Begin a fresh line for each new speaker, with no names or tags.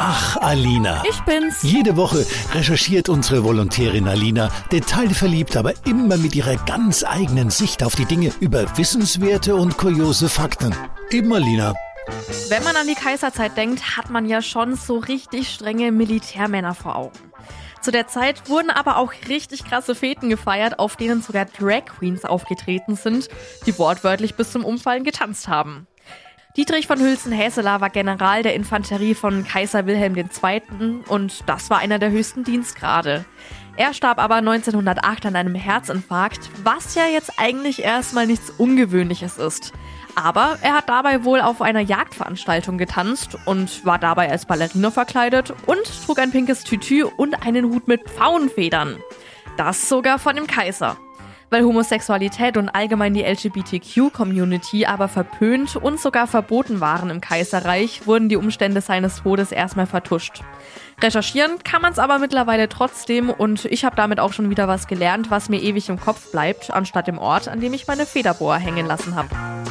Ach, Alina.
Ich bin's.
Jede Woche recherchiert unsere Volontärin Alina, detailverliebt, aber immer mit ihrer ganz eigenen Sicht auf die Dinge über wissenswerte und kuriose Fakten. Eben Alina.
Wenn man an die Kaiserzeit denkt, hat man ja schon so richtig strenge Militärmänner vor Augen. Zu der Zeit wurden aber auch richtig krasse Feten gefeiert, auf denen sogar Drag Queens aufgetreten sind, die wortwörtlich bis zum Umfallen getanzt haben. Dietrich von Hülsen-Häseler war General der Infanterie von Kaiser Wilhelm II. Und das war einer der höchsten Dienstgrade. Er starb aber 1908 an einem Herzinfarkt, was ja jetzt eigentlich erstmal nichts Ungewöhnliches ist. Aber er hat dabei wohl auf einer Jagdveranstaltung getanzt und war dabei als Ballerina verkleidet und trug ein pinkes Tütü und einen Hut mit Pfauenfedern. Das sogar von dem Kaiser. Weil Homosexualität und allgemein die LGBTQ-Community aber verpönt und sogar verboten waren im Kaiserreich, wurden die Umstände seines Todes erstmal vertuscht. Recherchieren kann man es aber mittlerweile trotzdem und ich habe damit auch schon wieder was gelernt, was mir ewig im Kopf bleibt, anstatt dem Ort, an dem ich meine Federboa hängen lassen habe.